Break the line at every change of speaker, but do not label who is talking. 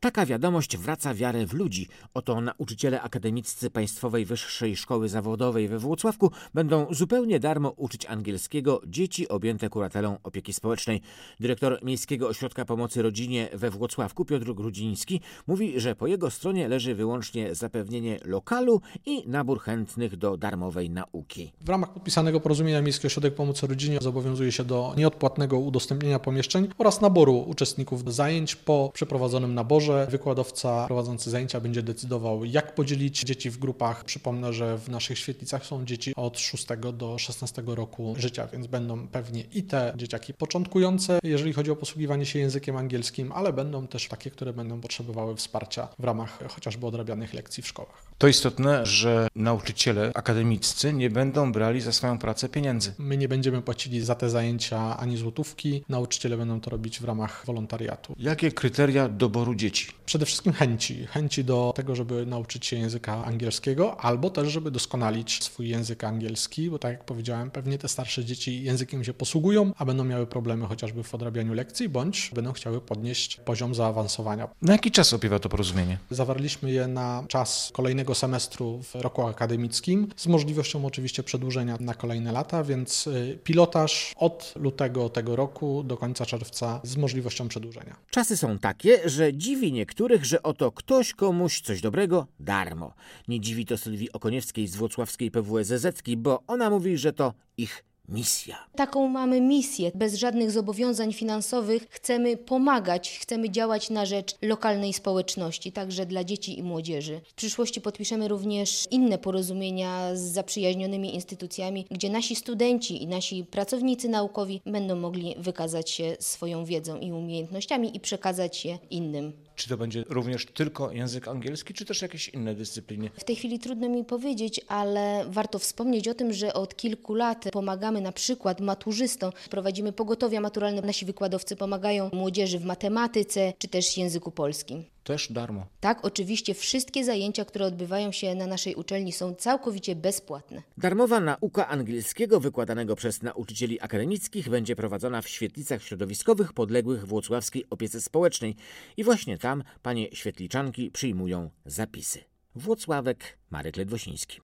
Taka wiadomość wraca wiarę w ludzi. Oto nauczyciele akademiccy Państwowej Wyższej Szkoły Zawodowej we Włocławku będą zupełnie darmo uczyć angielskiego dzieci objęte kuratelą opieki społecznej. Dyrektor Miejskiego Ośrodka Pomocy Rodzinie we Włocławku Piotr Grudziński mówi, że po jego stronie leży wyłącznie zapewnienie lokalu i nabór chętnych do darmowej nauki.
W ramach podpisanego porozumienia Miejski Ośrodek Pomocy Rodzinie zobowiązuje się do nieodpłatnego udostępnienia pomieszczeń oraz naboru uczestników do zajęć. Po przeprowadzonym naborze wykładowca prowadzący zajęcia będzie decydował, jak podzielić dzieci w grupach. Przypomnę, że w naszych świetlicach są dzieci od 6 do 16 roku życia, więc będą pewnie i te dzieciaki początkujące, jeżeli chodzi o posługiwanie się językiem angielskim, ale będą też takie, które będą potrzebowały wsparcia w ramach chociażby odrabianych lekcji w szkołach.
To istotne, że nauczyciele akademiccy nie będą brali za swoją pracę pieniędzy.
My nie będziemy płacili za te zajęcia ani złotówki. Nauczyciele będą to robić w ramach wolontariatu.
Jakie kryteria doboru dzieci?
Przede wszystkim chęci do tego, żeby nauczyć się języka angielskiego, albo też, żeby doskonalić swój język angielski, bo tak jak powiedziałem, pewnie te starsze dzieci językiem się posługują, a będą miały problemy chociażby w odrabianiu lekcji, bądź będą chciały podnieść poziom zaawansowania.
Na jaki czas opiewa to porozumienie?
Zawarliśmy je na czas kolejnego semestru w roku akademickim, z możliwością oczywiście przedłużenia na kolejne lata, więc pilotaż od lutego tego roku do końca czerwca z możliwością przedłużenia.
Czasy są takie, że dziwi niektórych, że oto ktoś komuś coś dobrego darmo. Nie dziwi to Sylwii Okoniewskiej z włocławskiej PWSZ-ki, bo ona mówi, że to ich misja.
Taką mamy misję. Bez żadnych zobowiązań finansowych chcemy pomagać, chcemy działać na rzecz lokalnej społeczności, także dla dzieci i młodzieży. W przyszłości podpiszemy również inne porozumienia z zaprzyjaźnionymi instytucjami, gdzie nasi studenci i nasi pracownicy naukowi będą mogli wykazać się swoją wiedzą i umiejętnościami i przekazać je innym.
Czy to będzie również tylko język angielski, czy też jakieś inne dyscypliny?
W tej chwili trudno mi powiedzieć, ale warto wspomnieć o tym, że od kilku lat pomagamy na przykład maturzystom, prowadzimy pogotowia maturalne, nasi wykładowcy pomagają młodzieży w matematyce czy też języku polskim.
Też darmo.
Tak, oczywiście wszystkie zajęcia, które odbywają się na naszej uczelni są całkowicie bezpłatne.
Darmowa nauka angielskiego wykładanego przez nauczycieli akademickich będzie prowadzona w świetlicach środowiskowych podległych włocławskiej opiece społecznej i właśnie tam panie świetliczanki przyjmują zapisy. Włocławek, Marek Ledwosiński.